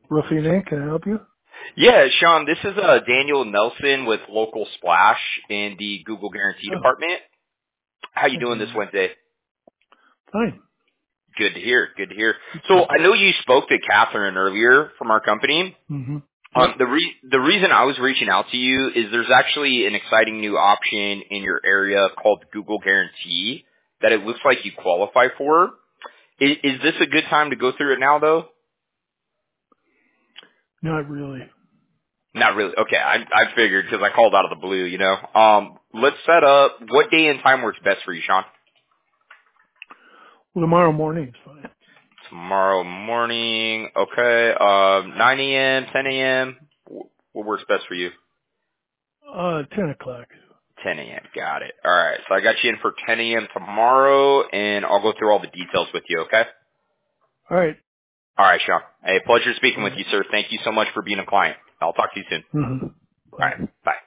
Roofing Inc., can I help you? Yeah, Sean, this is Daniel Nelson with Local Splash in the Google Guarantee Oh, Department. How you hi, doing this Daniel. Wednesday? Fine. Good to hear. Good to hear. Good, So good. I know you spoke to Catherine earlier from our company. Mm-hmm. Yep. The reason I was reaching out to you is there's actually an exciting new option in your area called Google Guarantee that it looks like you qualify for. Is this a good time to go through it now, though? Not really. Not really. Okay, I figured because I called out of the blue, you know. Let's set up what day and time works best for you, Sean. Well, tomorrow morning is fine. Tomorrow morning, okay. 9 a.m., 10 a.m. What works best for you? 10 o'clock. 10 a.m. Got it. All right. So I got you in for 10 a.m. tomorrow, and I'll go through all the details with you. Okay. All right. All right, Sean. Hey, pleasure speaking All with right. you, sir. Thank you so much for being a client. I'll talk to you soon. Mm-hmm. All Bye. right. Bye.